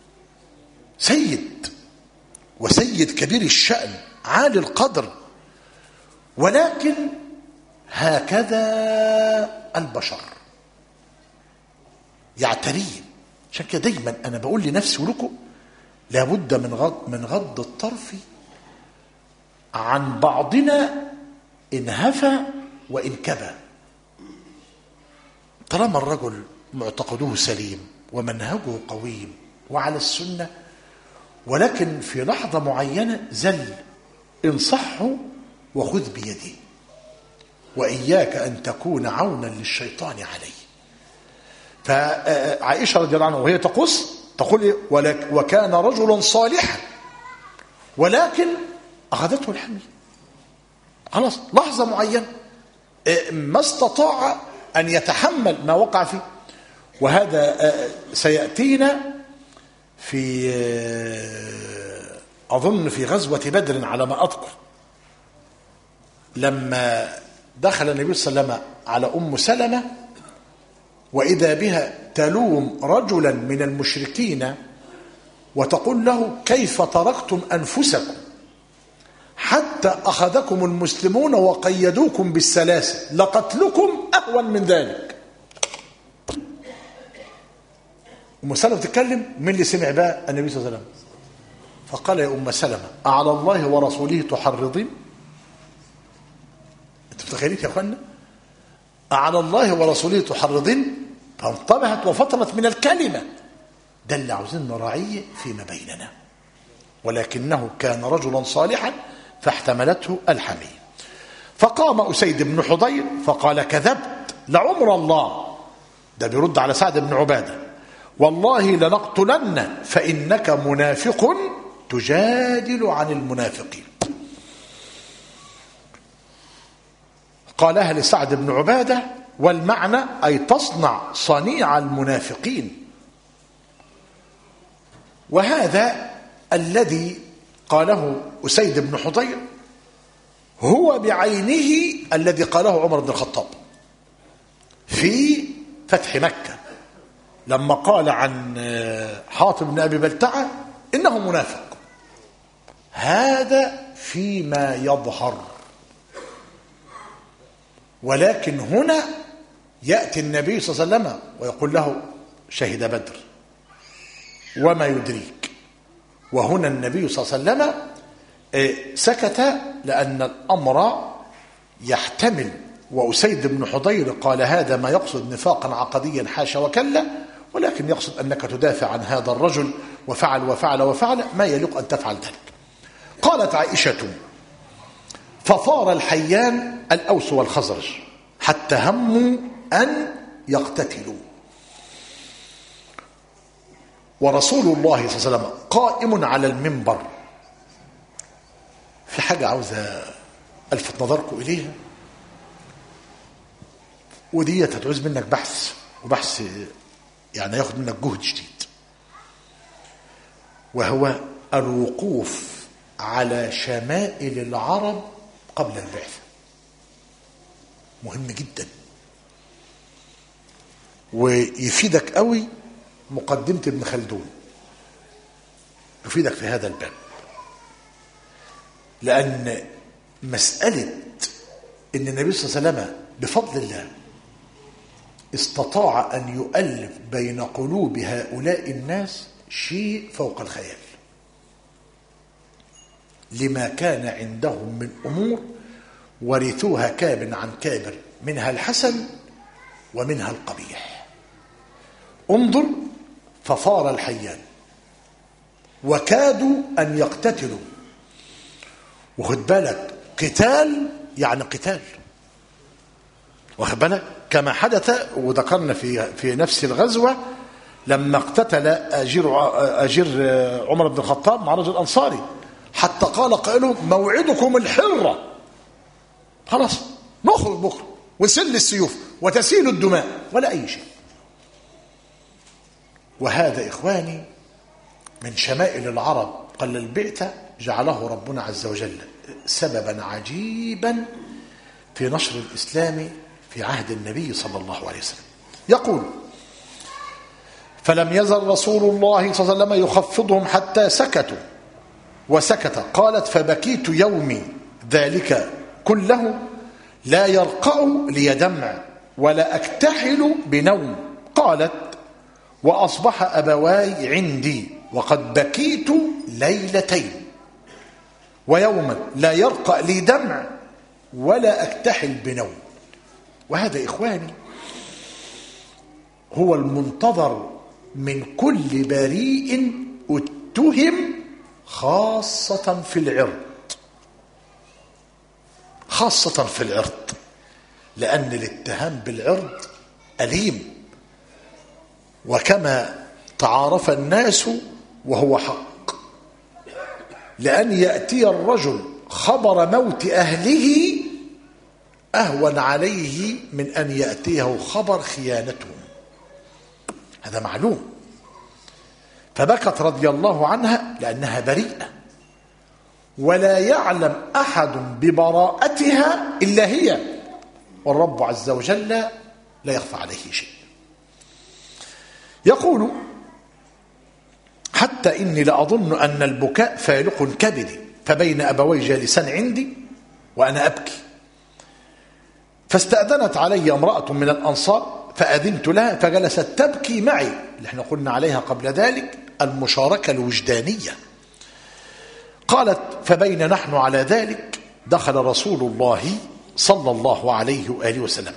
سيد، وسيد كبير الشأن عالي القدر، ولكن هكذا البشر يعتريه. عشان كده دايما أنا بقول لنفسي ولكم لابد من غض من غض الطرف عن بعضنا إن هفى وإن كبى. طالما الرجل معتقده سليم ومنهجه قويم وعلى السنة، ولكن في لحظة معينة زل، انصحه وخذ بيده، وإياك أن تكون عونا للشيطان عليه. فعائشة رضي الله عنها وهي تقص تقول وكان رجلا صالحا ولكن أخذته الحمية، خلاص لحظة معينة ما استطاع أن يتحمل ما وقع فيه. وهذا سيأتينا في أظن في غزوة بدر على ما أذكر، لما دخل النبي صلى الله عليه وسلم على أم سلمة وإذا بها تلوم رجلا من المشركين وتقول له كيف تركتم أنفسكم حتى أخذكم المسلمون وقيدوكم بالسلاسل، لقتلكم أهون من ذلك. أم سلمة تتكلم، من اللي سمع بقى؟ النبي صلى الله عليه وسلم. فقال يا أم سلمة أعلى الله ورسوله تحرضين؟ أنتم متخيلين يا أخوانا؟ أعلى الله ورسوله تحرضين؟ فانطبهت وفطرت من الكلمة، ده اللي عاوزين نراعيه فيما بيننا. ولكنه كان رجلا صالحا فاحتملته الحمية. فقام أسيد بن حضير فقال كذبت لعمر الله، ده بيرد على سعد بن عبادة، والله لنقتلن فإنك منافق تجادل عن المنافقين. قالها لسعد بن عبادة، والمعنى أي تصنع صنيع المنافقين. وهذا الذي قاله أسيد بن حضير هو بعينه الذي قاله عمر بن الخطاب في فتح مكة لما قال عن حاطب بن أبي بلتعة إنه منافق. هذا فيما يظهر. ولكن هنا يأتي النبي صلى الله عليه وسلم ويقول له شهد بدر وما يدريك. وهنا النبي صلى الله عليه وسلم سكت لأن الأمر يحتمل. وأسيد بن حضير قال هذا ما يقصد نفاقا عقديا حاشا وكلا، ولكن يقصد أنك تدافع عن هذا الرجل وفعل وفعل وفعل ما يليق أن تفعل ذلك. قالت عائشة فثار الحيان الأوس والخزرج حتى هموا أن يقتتلوا، ورسول الله صلى الله عليه وسلم قائم على المنبر. في حاجة عاوزة ألفت نظركم إليها، ودي هتعوز منك بحث، وبحث يعني ياخد منك جهد شديد، وهو الوقوف على شمائل العرب قبل البعثة. مهم جدا، ويفيدك قوي مقدمة ابن خلدون، يفيدك في هذا الباب. لأن مسألة إن النبي صلى الله عليه وسلم بفضل الله استطاع أن يؤلف بين قلوب هؤلاء الناس شيء فوق الخيال، لما كان عندهم من أمور ورثوها كاب عن كابر، منها الحسن ومنها القبيح. انظر، فثار الحيان وكادوا أن يقتتلوا. وخد بالك، قتال يعني قتال، واخد بالك، كما حدث وذكرنا في في نفس الغزوة لما اقتتل أجير أجير عمر بن الخطاب مع رجل أنصاري، حتى قال قائلهم موعدكم الحرة، خلاص نخرج بكره ونسل السيوف وتسيل الدماء ولا أي شيء. وهذا إخواني من شمائل العرب قل البعثة، جعله ربنا عز وجل سببا عجيبا في نشر الإسلام في عهد النبي صلى الله عليه وسلم. يقول فلم يزل رسول الله صلى الله عليه وسلم يخفضهم حتى سكتوا وسكت. قالت فبكيت يومي ذلك كله لا يرقأ لي دمع ولا أكتحل بنوم. قالت وأصبح أبواي عندي وقد بكيت ليلتين ويوما لا يرقأ لي دمع ولا أكتحل بنوم. وهذا إخواني هو المنتظر من كل بريء اتهم، خاصة في العرض، خاصة في العرض، لأن الاتهام بالعرض أليم، وكما تعارف الناس وهو حق. لأن يأتي الرجل خبر موت أهله أهون عليه من أن يأتيه خبر خيانتهم، هذا معلوم. فبكت رضي الله عنها لأنها بريئة، ولا يعلم أحد ببراءتها إلا هي، والرب عز وجل لا يخفى عليه شيء. يقول حتى إني لأظن أن البكاء فالق كبدي، فبين أبوي جالسان عندي وأنا أبكي، فاستأذنت علي امرأة من الأنصار فأذنت لها فجلست تبكي معي، اللي احنا قلنا عليها قبل ذلك المشاركة الوجدانية. قالت: فبين نحن على ذلك دخل رسول الله صلى الله عليه وآله وسلم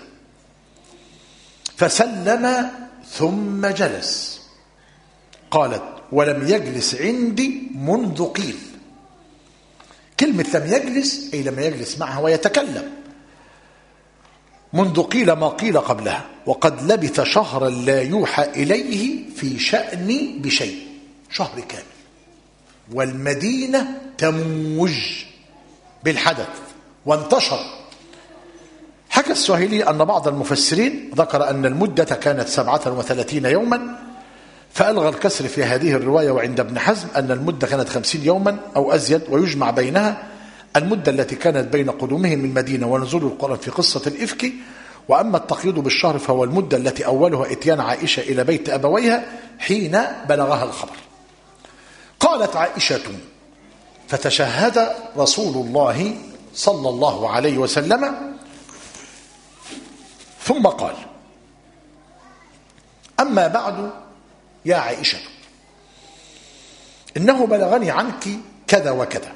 فسلم ثم جلس. قالت: ولم يجلس عندي منذ قيل. كلمة لم يجلس أي لم يجلس معها ويتكلم، منذ قيل ما قيل قبلها، وقد لبث شهرا لا يوحى إليه في شأني بشيء، شهر كامل، والمدينة تموج بالحدث وانتشر. حكى السهيلي أن بعض المفسرين ذكر أن المدة كانت سبعة وثلاثين يوما، فألغى الكسر في هذه الرواية، وعند ابن حزم أن المدة كانت خمسين يوما أو أزيد، ويجمع بينها المدة التي كانت بين قدومهم من المدينة ونزول القرآن في قصة الإفك. وأما التقييد بالشهر فهو المدة التي أولها إتيان عائشة إلى بيت أبويها حين بلغها الخبر. قالت عائشة: فتشهد رسول الله صلى الله عليه وسلم ثم قال: أما بعد يا عائشة، إنه بلغني عنك كذا وكذا،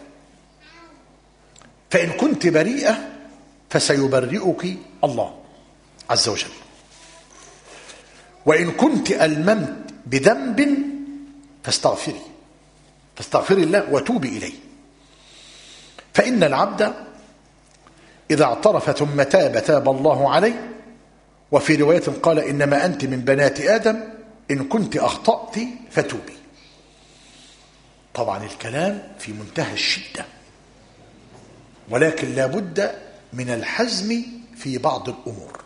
فإن كنت بريئة فسيبرئك الله عز وجل، وإن كنت ألممت بذنب فاستغفري فاستغفري الله وتوبي إليه، فإن العبد إذا اعترف ثم تاب تاب الله عليه. وفي رواية قال: إنما أنت من بنات آدم، إن كنت أخطأت فتوبي. طبعا الكلام في منتهى الشدة، ولكن لا بد من الحزم في بعض الأمور.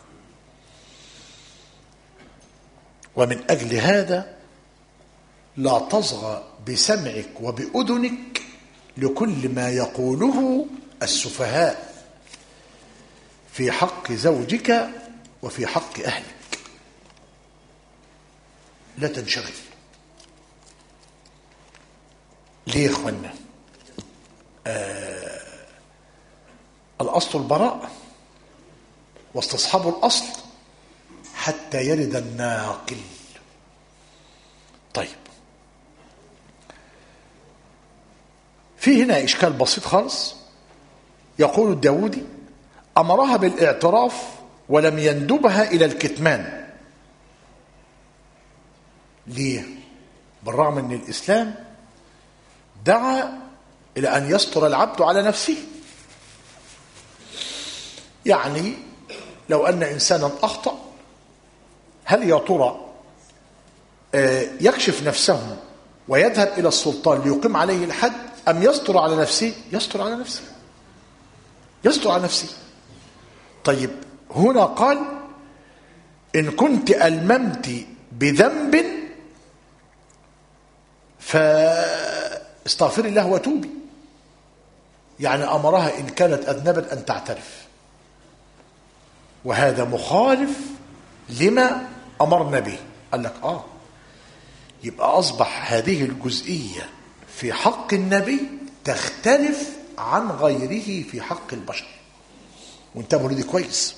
ومن أجل هذا لا تصغى بسمعك وبأذنك لكل ما يقوله السفهاء في حق زوجك وفي حق أهلك. لا تنشغل. ليه يا إخوانا؟ آه الأصل البراء، واستصحاب الأصل حتى يرد الناقل. طيب، في هنا إشكال بسيط خالص. يقول الداودي: أمرها بالاعتراف ولم يندبها إلى الكتمان. ليه؟ بالرغم أن الإسلام دعا إلى أن يستر العبد على نفسه. يعني لو أن إنسانا أخطأ، هل يا ترى يكشف نفسه ويذهب إلى السلطان ليقيم عليه الحد، أم يستر على نفسه؟ يستر على نفسه يستر على نفسه. طيب، هنا قال: إن كنت ألممت بذنب فاستغفر الله وتوبي. يعني أمرها إن كانت أذنبت أن تعترف، وهذا مخالف لما أمرنا به. قال لك آه يبقى أصبح هذه الجزئية في حق النبي تختلف عن غيره في حق البشر. وانتبهوا لدي كويس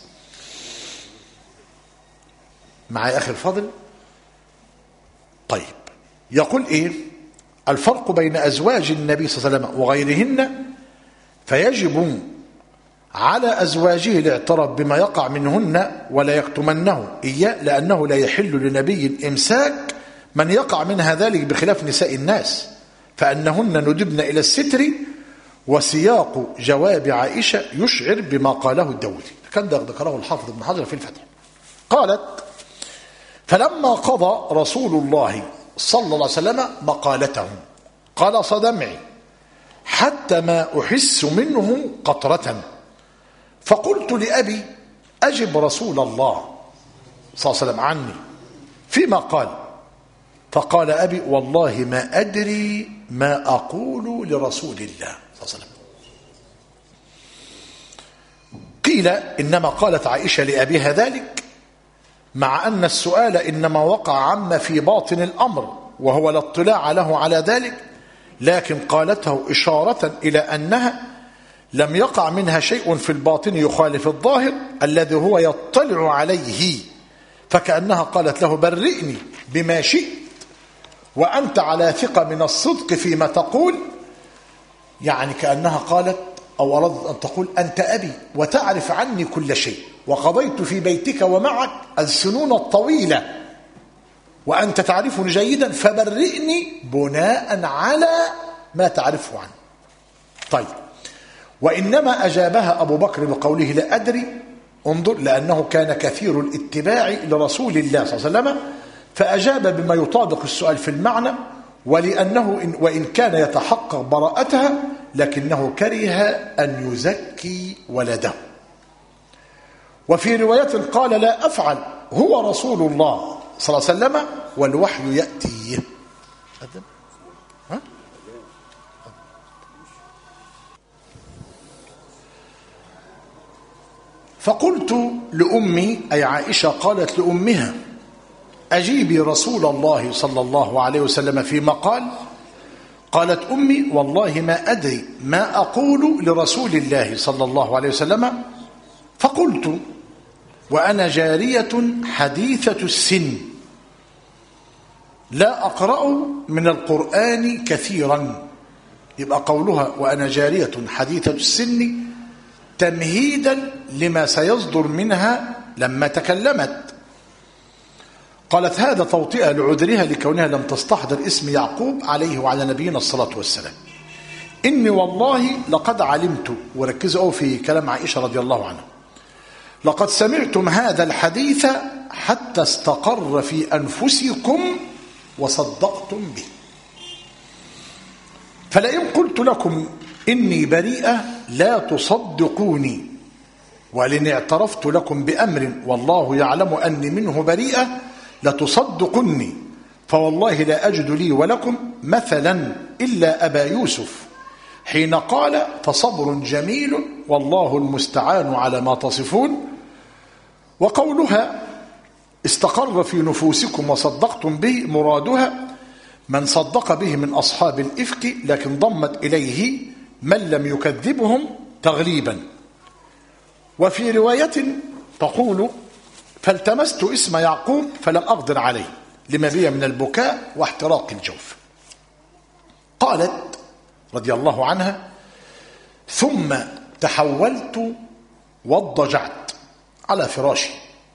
معي أخي الفاضل. طيب، يقول إيه؟ الفرق بين أزواج النبي صلى الله عليه وسلم وغيرهن، فيجب على أزواجه الاعتراف بما يقع منهن ولا يكتمنه إياه، لأنه لا يحل لنبي إمساك من يقع منها ذلك، بخلاف نساء الناس فأنهن ندبن إلى الستر. وسياق جواب عائشة يشعر بما قاله الداودي، كان ذكره الحافظ ابن حجر في الفتح. قالت: فلما قضى رسول الله صلى الله عليه وسلم مقالته قلص دمعي حتى ما أحس منه قطرة، فقلت لأبي: أجب رسول الله صلى الله عليه وسلم عني فيما قال. فقال أبي: والله ما أدري ما أقول لرسول الله صلى الله عليه وسلم. قيل إنما قالت عائشة لأبيها ذلك مع أن السؤال إنما وقع عما في باطن الأمر، وهو لا اطلاع له على ذلك، لكن قالته إشارة إلى أنها لم يقع منها شيء في الباطن يخالف الظاهر الذي هو يطلع عليه، فكأنها قالت له برئني بما شئت وأنت على ثقة من الصدق فيما تقول. يعني كأنها قالت أو أردت أن تقول أنت أبي وتعرف عني كل شيء، وقضيت في بيتك ومعك السنون الطويلة وأنت تعرفني جيدا، فبرئني بناء على ما تعرفه عنه. طيب، وإنما أجابها أبو بكر بقوله لا أدري، انظر، لأنه كان كثير الاتباع لرسول الله صلى الله عليه وسلم، فأجاب بما يطابق السؤال في المعنى، ولأنه إن وإن كان يتحقق براءتها لكنه كره أن يزكي ولده. وفي رواية قال لا أفعل، هو رسول الله صلى الله عليه وسلم والوحي يأتي. ها؟ فقلت لأمي، أي عائشة قالت لأمها أجيبي رسول الله صلى الله عليه وسلم فيما قال. قالت أمي والله ما أدري ما أقول لرسول الله صلى الله عليه وسلم. فقلت وأنا جارية حديثة السن لا أقرأ من القرآن كثيرا. يبقى قولها وأنا جارية حديثة السن تمهيدا لما سيصدر منها لما تكلمت. قالت هذا توطئة لعذرها لكونها لم تستحضر اسم يعقوب عليه وعلى نبينا الصلاة والسلام. إني والله لقد علمت، وركزوا في كلام عائشة رضي الله عنها، لقد سمعتم هذا الحديث حتى استقر في أنفسكم وصدقتم به، فلئن قلت لكم إني بريئة لا تصدقوني، ولئن اعترفت لكم بأمر والله يعلم أني منه بريئة لتصدقني، فوالله لا أجد لي ولكم مثلا إلا أبا يوسف حين قال فصبر جميل والله المستعان على ما تصفون. وقولها استقر في نفوسكم وصدقتم به مرادها من صدق به من أصحاب الإفك، لكن ضمت إليه من لم يكذبهم تغليبا. وفي رواية تقول فالتمست اسم يعقوب فلم أقدر عليه لما بي من البكاء واحتراق الجوف. قالت رضي الله عنها ثم تحولت واضطجعت على فراشي،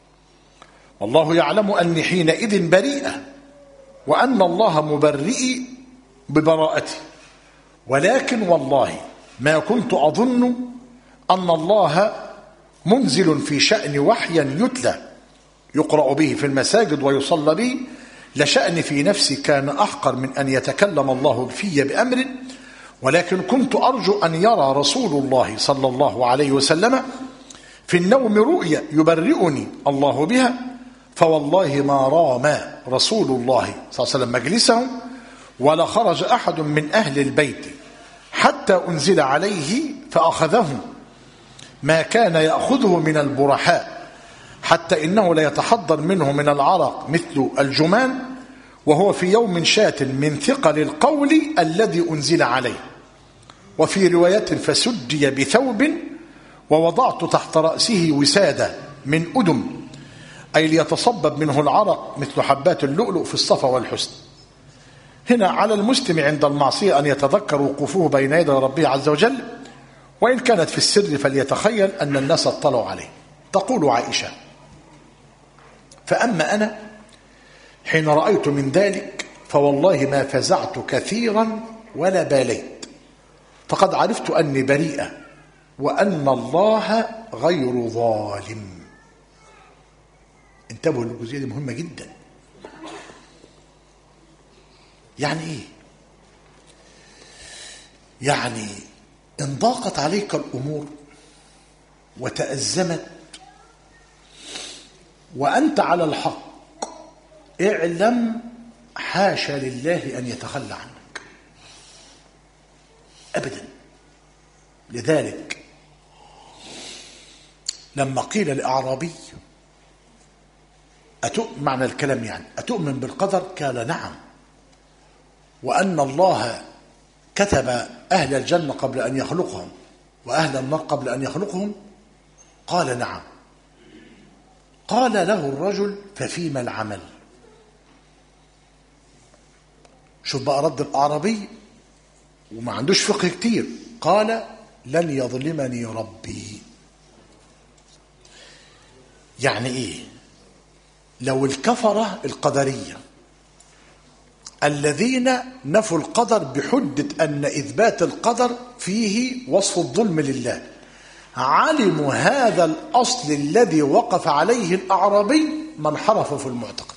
والله يعلم أني حينئذ بريئة وأن الله مبرئي ببراءتي، ولكن والله ما كنت أظن أن الله منزل في شأن وحيا يتلى يقرأ به في المساجد ويصلى به، لشأن في نفسي كان أحقر من أن يتكلم الله في بأمر، ولكن كنت أرجو أن يرى رسول الله صلى الله عليه وسلم في النوم رؤيا يبرئني الله بها، فوالله ما رام رسول الله صلى الله عليه وسلم مجلسه ولا خرج أحد من أهل البيت حتى أنزل عليه فأخذه ما كان يأخذه من البرحاء، حتى إنه لا يتحضر منه من العرق مثل الجمان، وهو في يوم شات من ثقل القول الذي أنزل عليه. وفي رواية فسدي بثوب ووضعت تحت رأسه وسادة من أدم، أي ليتصبب منه العرق مثل حبات اللؤلؤ في الصفا والحسن. هنا على المسلم عند المعصية أن يتذكر وقوفه بين يدي ربه عز وجل، وإن كانت في السر فليتخيل أن الناس اطلعوا عليه. تقول عائشة فأما أنا حين رأيت من ذلك فوالله ما فزعت كثيرا ولا باليت، فقد عرفت أني بريئة وأن الله غير ظالم. انتبهوا للجزئية دي مهمة جدا. يعني إيه؟ يعني إن ضاقت عليك الأمور وتأزمت وأنت على الحق اعلم حاشا لله أن يتخلى عنك أبدا. لذلك لما قيل لأعرابي أتؤمن، معنى الكلام يعني أتؤمن بالقدر؟ قال نعم. وأن الله كتب أهل الجنة قبل أن يخلقهم وأهل النار قبل أن يخلقهم؟ قال نعم. قال له الرجل ففيما العمل؟ شوف بقى رد الأعرابي وما عندوش فقه كتير. قال لن يظلمني ربي. يعني ايه؟ لو الكفرة القدرية الذين نفوا القدر بحجة أن إثبات القدر فيه وصف الظلم لله علموا هذا الأصل الذي وقف عليه الأعرابي ما انحرفوا في المعتقد.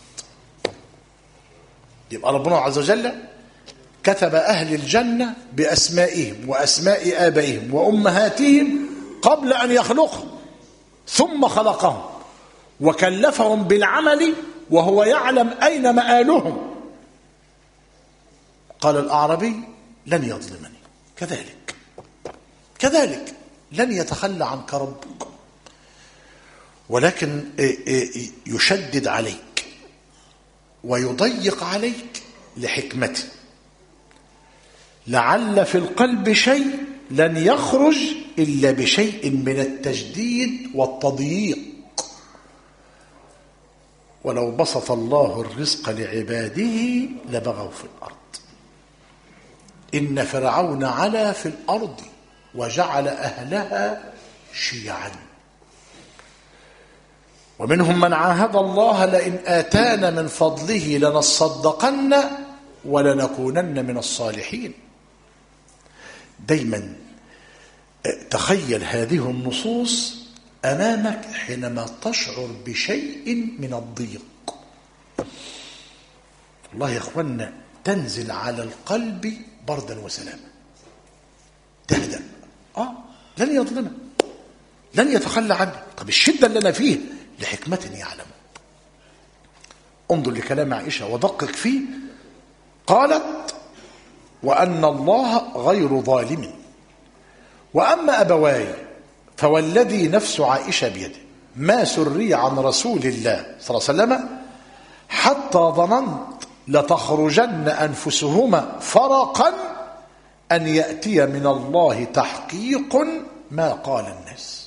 يبقى ربنا عز وجل كتب أهل الجنة بأسمائهم وأسماء آبائهم وأمهاتهم قبل أن يخلقهم، ثم خلقهم وكلفهم بالعمل وهو يعلم أين مآلهم. قال الأعرابي لن يظلمني. كذلك كذلك لن يتخلى عنك ربك، ولكن يشدد عليك ويضيق عليك لحكمته. لعل في القلب شيء لن يخرج إلا بشيء من التجديد والتضييق. ولو بسط الله الرزق لعباده لبغوا في الأرض. إن فرعون علا في الأرض وجعل أهلها شيعا ومنهم من عاهد الله لئن آتانا من فضله لنصدقن ولنكونن من الصالحين. دايما تخيل هذه النصوص أمامك حينما تشعر بشيء من الضيق. الله يا أخوانا تنزل على القلب بردا وسلاما، تهدأ. آه لن يظلمك، لن يتخلى عنك. طب الشدة اللي أنا فيه لحكمة يعلم. انظر لكلام عائشة ودقق فيه. قالت وأن الله غير ظالم. وأما أبواي فوالذي نفس عائشة بيده ما سري عن رسول الله صلى الله عليه وسلم حتى ظننت لتخرجن أنفسهما فرقا أن يأتي من الله تحقيق ما قال الناس.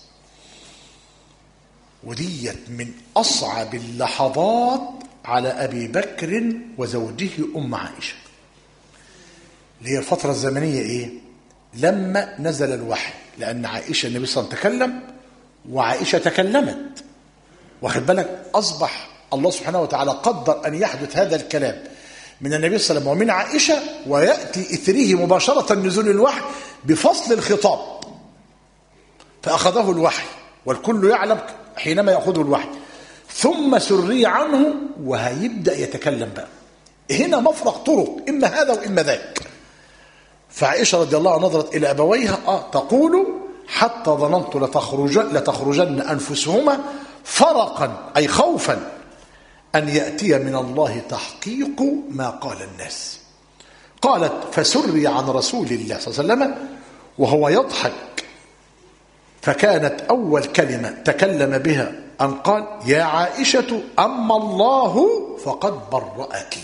وديت من أصعب اللحظات على أبي بكر وزوجه أم عائشة، اللي هي الفترة الزمنية إيه؟ لما نزل الوحي. لأن عائشة النبي صلى الله عليه وسلم تكلم وعائشة تكلمت، واخد بالك؟ أصبح الله سبحانه وتعالى قدر أن يحدث هذا الكلام من النبي صلى الله عليه وسلم ومن عائشة، ويأتي إثره مباشرة نزول الوحي بفصل الخطاب، فأخذه الوحي والكل يعلم حينما يأخذه الوحي، ثم سري عنه وهيبدأ يتكلم بقى. هنا مفرق طرق، إما هذا وإما ذاك. فعائشة رضي الله عنها نظرت إلى أبويها آه تقول حتى ظننت لتخرجن, لتخرجن أنفسهما فرقا أي خوفا أن يأتي من الله تحقيق ما قال الناس. قالت فسري عن رسول الله صلى الله عليه وسلم وهو يضحك، فكانت أول كلمة تكلم بها أن قال يا عائشة أما الله فقد برأك.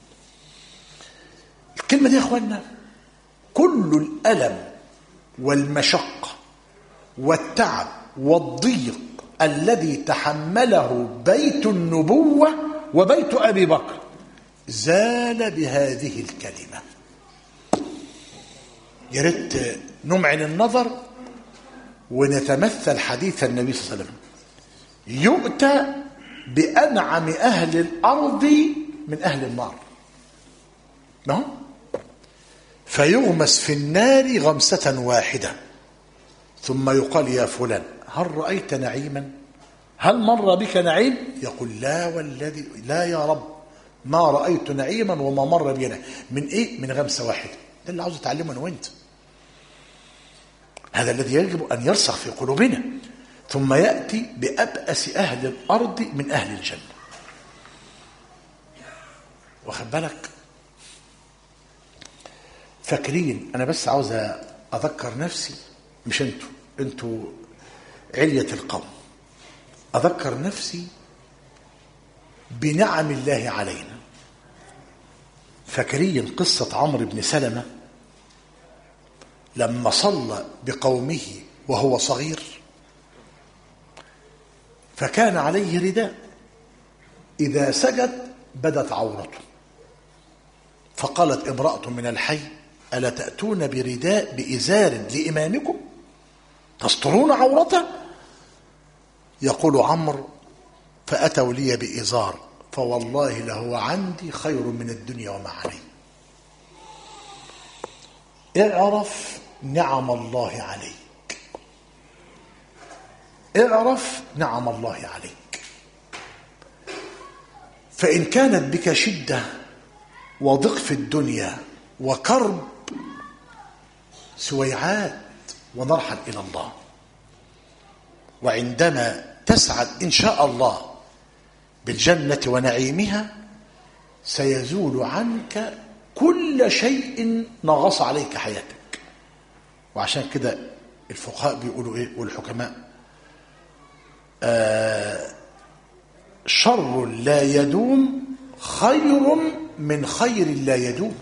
الكلمة دي يا أخوانا كل الألم والمشقة والتعب والضيق الذي تحمله بيت النبوة وبيت أبي بكر زال بهذه الكلمة. يا ريت نمعن النظر ونتمثل حديث النبي صلى الله عليه وسلم. يؤتى بأنعم أهل الأرض من أهل النار، ما فيغمس في النار غمسة واحدة ثم يقال يا فلان هل رأيت نعيما؟ هل مر بك نعيم؟ يقول لا والذي لا يا رب ما رأيت نعيما وما مر بي نعيم. من إيه؟ من غمسة واحدة. ده اللي عاوز أتعلمه أنا وأنت. هذا الذي يجب أن يرسخ في قلوبنا. ثم يأتي بأبأس أهل الأرض من أهل الجنة. واخد بالك؟ فاكرين، أنا بس عاوز أذكر نفسي، مش أنتوا أنتوا علية القوم، أذكر نفسي بنعم الله علينا. فاكرين قصة عمرو بن سلمة لما صلى بقومه وهو صغير، فكان عليه رداء إذا سجد بدت عورته، فقالت امرأة من الحي ألا تأتون برداء بإزار لإمامكم تسترون عورته؟ يقول عمرو فأتوا لي بإزار فوالله لهو عندي خير من الدنيا وما عليه. اعرف نعم الله عليك، اعرف نعم الله عليك. فإن كانت بك شدة وضيق في الدنيا وكرب سويعات ونرحل إلى الله، وعندما تسعد إن شاء الله بالجنة ونعيمها سيزول عنك كل شيء نغص عليك حياتك. وعشان كده الفقهاء بيقولوا ايه والحكماء، آه شر لا يدوم خير من خير لا يدوم،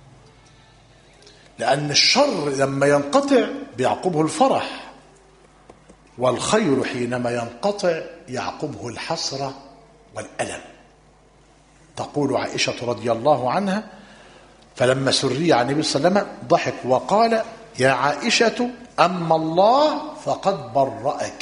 لأن الشر لما ينقطع بيعقبه الفرح، والخير حينما ينقطع يعقبه الحسرة والألم. تقول عائشة رضي الله عنها فلما سري عن النبي صلى الله عليه وسلم ضحك وقال يا عائشة أما الله فقد برأك.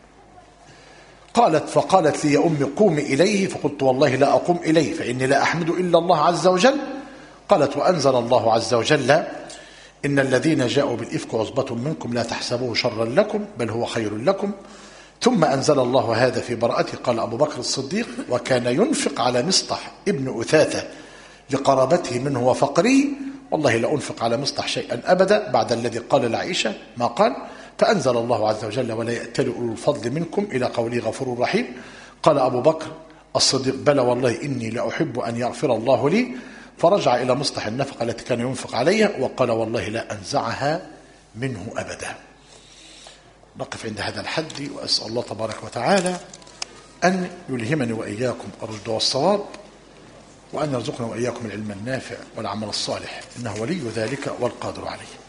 قالت فقالت لي يا أمي قومي إليه، فقلت والله لا أقوم إليه فإني لا أحمد إلا الله عز وجل. قالت وأنزل الله عز وجل إن الذين جاءوا بالإفك عصبة منكم لا تحسبوه شرا لكم بل هو خير لكم. ثم أنزل الله هذا في براءته. قال أبو بكر الصديق وكان ينفق على مصطح ابن أثاثة لقرابته منه وفقره، والله لا أنفق على مصطح شيئا أبدا بعد الذي قال لعائشة ما قال. فأنزل الله عز وجل ولا يأتل أولو الفضل منكم إلى قوله غفور رحيم. قال أبو بكر الصديق بلى والله إني لأحب أن يغفر الله لي، فرجع إلى مصطح النفقة التي كان ينفق عليها وقال والله لا أنزعها منه أبدا. نقف عند هذا الحد وأسأل الله تبارك وتعالى أن يلهمني وإياكم الرشد والصواب، وأن يرزقنا وإياكم العلم النافع والعمل الصالح، إنه ولي ذلك والقادر عليه.